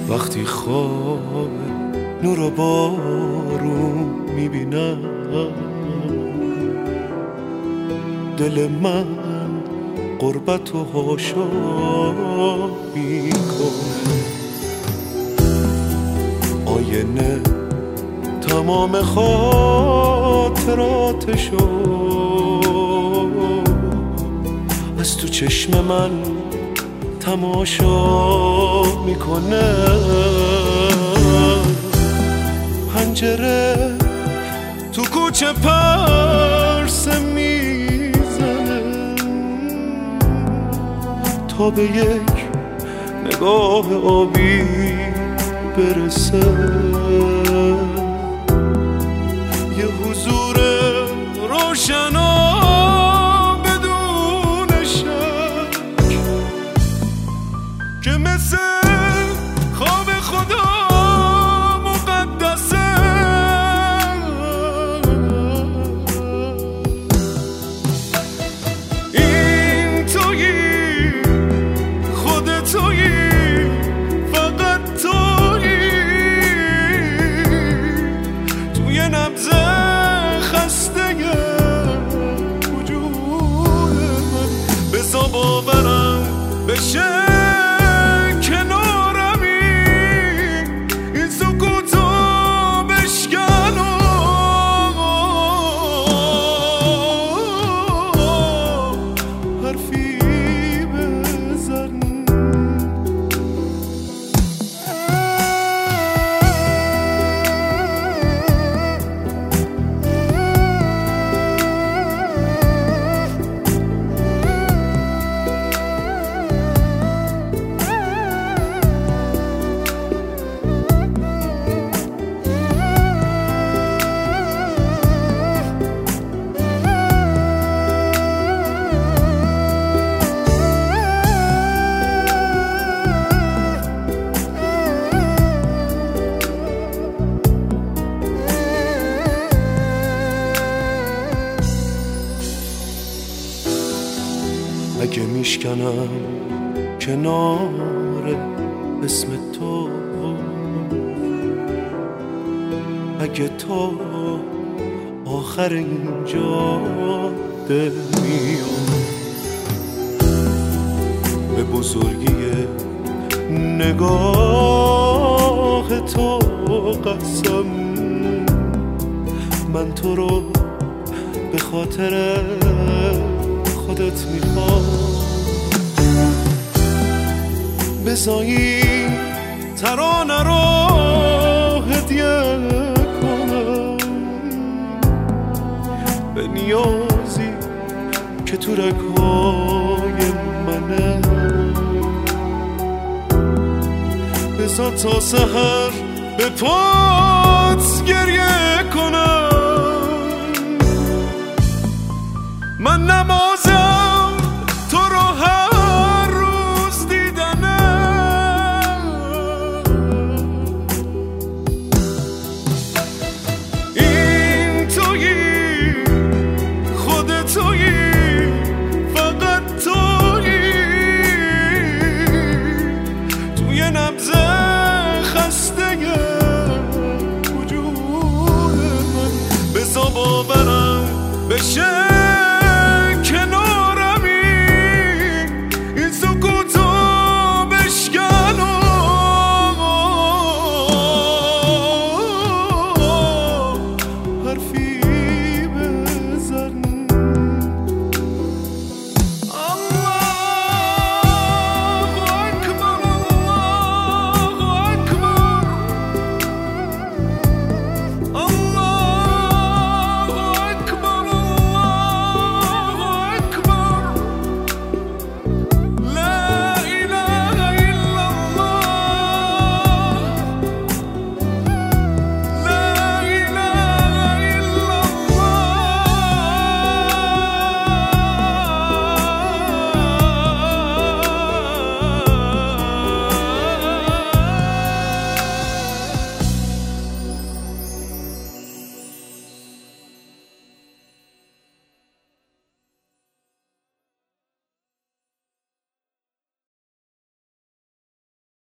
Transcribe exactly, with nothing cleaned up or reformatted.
وقتی خواب نور و بارون میبینم دل من غربت و حاشا میکنه. آینه تمام خاطراتشو از تو چشم من تماشا میکنه. پنجره تو کوچه پرسه میزنه تا به یک نگاه آبی برسه. یه حضور روشنا بدون شک که مثل خواب خدا مقدسه. این تویی، خود تویی، فقط تویی توی نبض خسته وجود من. بذار باورم بشه اگه میشکنم کنار اسم تو، اگه تو آخر اینجا دل میام به بزرگی نگاه تو قسم، من تو رو به خاطر خودت میخوام. بذاری ترانه رو هدیه کنم به نیازی که تو رگهای منه. بذار تا سحر به پات گریه کنم. من نمازم